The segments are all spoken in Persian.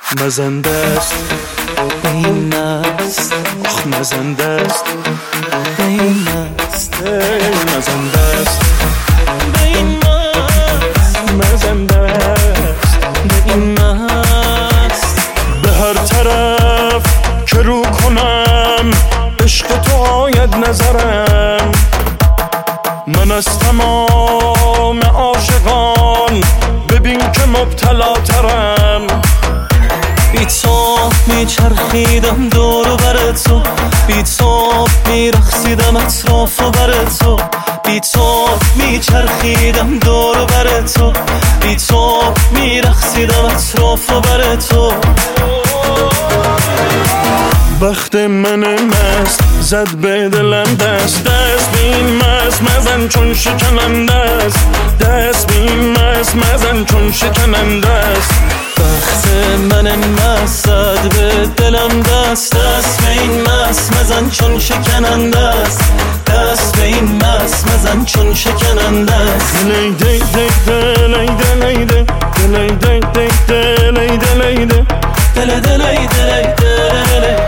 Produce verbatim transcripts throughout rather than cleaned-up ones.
مزنده است به این مست، آخ مزنده است به این مست، مزنده است به این مست، مزنده است به این مست. به هر طرف که رو کنم عشق تو آید نظرم، من از تمام عاشقان ببین که مبتلا ترم. بی تو میچرخیدم دور و بر تو، بی تو میرقصیدم اطراف و بر تو، بی تو میچرخیدم دور و بر تو، بی تو میرقصیدم اطراف و بر تو. بخت من مست زد به دلم دست، دست به این مست مزن چون شکننده است، دست به این مست مزن چون شکننده است. بخت من مست زد به دلم دست، دست به این مست مزن چون شکننده است، دست به این مست مزن چون شکننده است. دلی دی دی دلی دلی دی دلی دی دی دلی دلی دی دلی دلی دلی دلی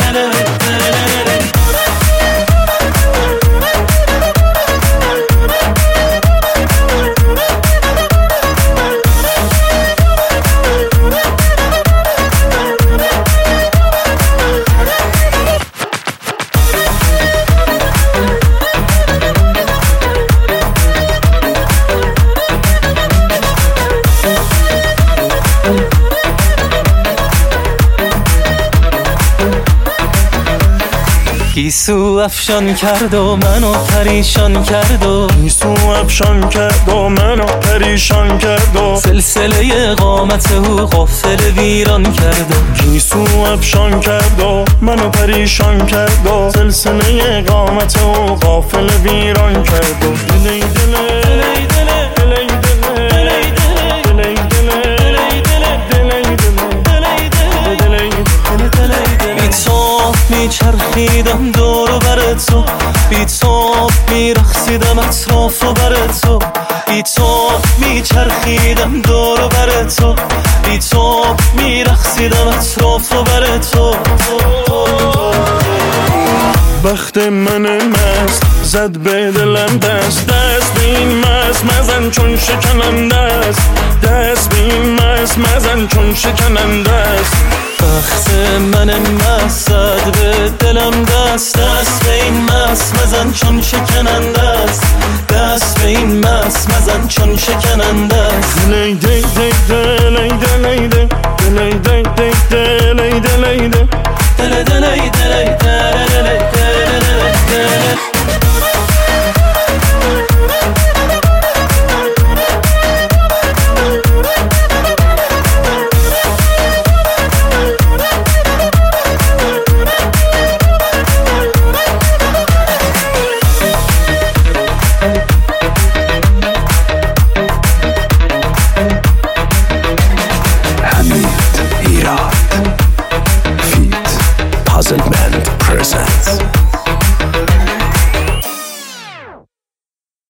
گیسو افشان کرد و منو پریشان کرد و گیسو افشان کرد و منو پریشان کرد و سلسله قامت او غافل ویران کرد و گیسو افشان کرد و منو پریشان کرد و سلسله قامت او غافل ویران کرد و دلی دلی دلی دلی میچرخیدم دور و بر تو، بی تو میرقصیدم اطراف و بر تو، بی تو میچرخیدم دور و بر تو، بی تو میرقصیدم اطراف و بر تو. بخت من مست زد به دلم دست، دست به این مست مزن چون شکننده است، دست به این مست مزن چون شکننده است. بخت من مست زد به دلم دست، دست به این مست مزن چون شکننده است، دست به این مست مزن چون شکننده است. دلی دی دی دلی دلی